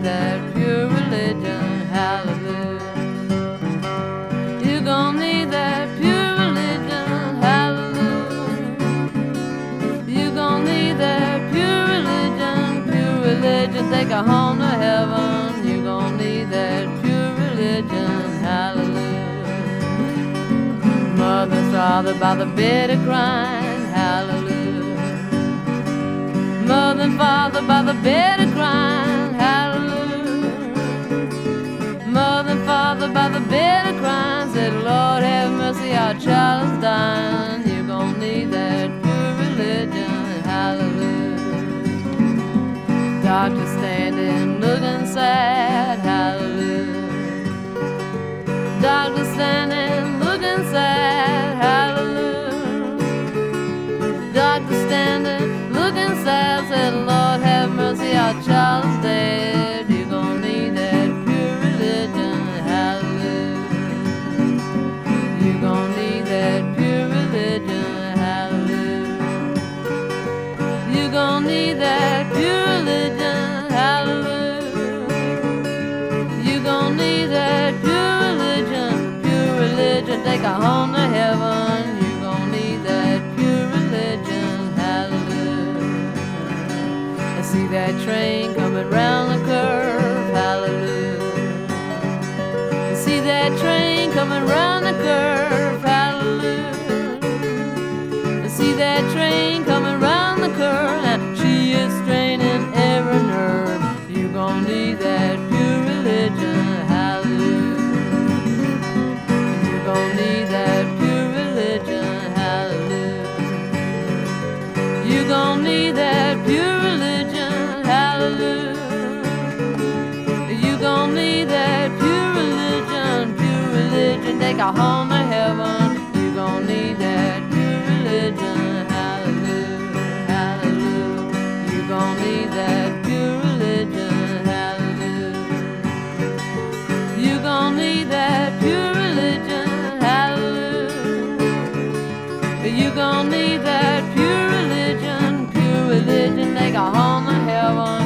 that pure religion, hallelujah. You gon' need that pure religion, hallelujah. You gon' need that pure religion, take her home to heaven. You gon' need that pure religion, hallelujah. Mother and father by the bed of crying, hallelujah. Mother and father by the bed of crying, hallelujah. Mother and father by the bed of crying, said, Lord have mercy, our child is dying. You gon' need that pure religion, hallelujah. Doctor standing looking sad, hallelujah. Doctor standing looking sad, hallelujah. Doctor standing looking sad, said, Lord have mercy, our child is dead. You gon' need that pure religion, hallelujah. You gon' need that pure religion, hallelujah. You gon' need that pure religion, hallelujah. You gon' need that pure religion, take her home to heaven. You gon' need that pure religion, hallelujah. I see that train coming round the curve, hallelujah. I see that train coming round the curve, hallelujah. I see that train coming round the curve, and she is straining every nerve. You gon' need that pure religion, hallelujah. You gon' need that pure religion, hallelujah. You gon' need that pure religion, hallelujah. You gon' need that pure religion, take her home to heaven. You gon' need that pure religion, hallelujah, hallelujah. You gon' need that pure religion, hallelujah. You gon' need that pure religion, hallelujah. You gon' need that pure religion, take her home to heaven.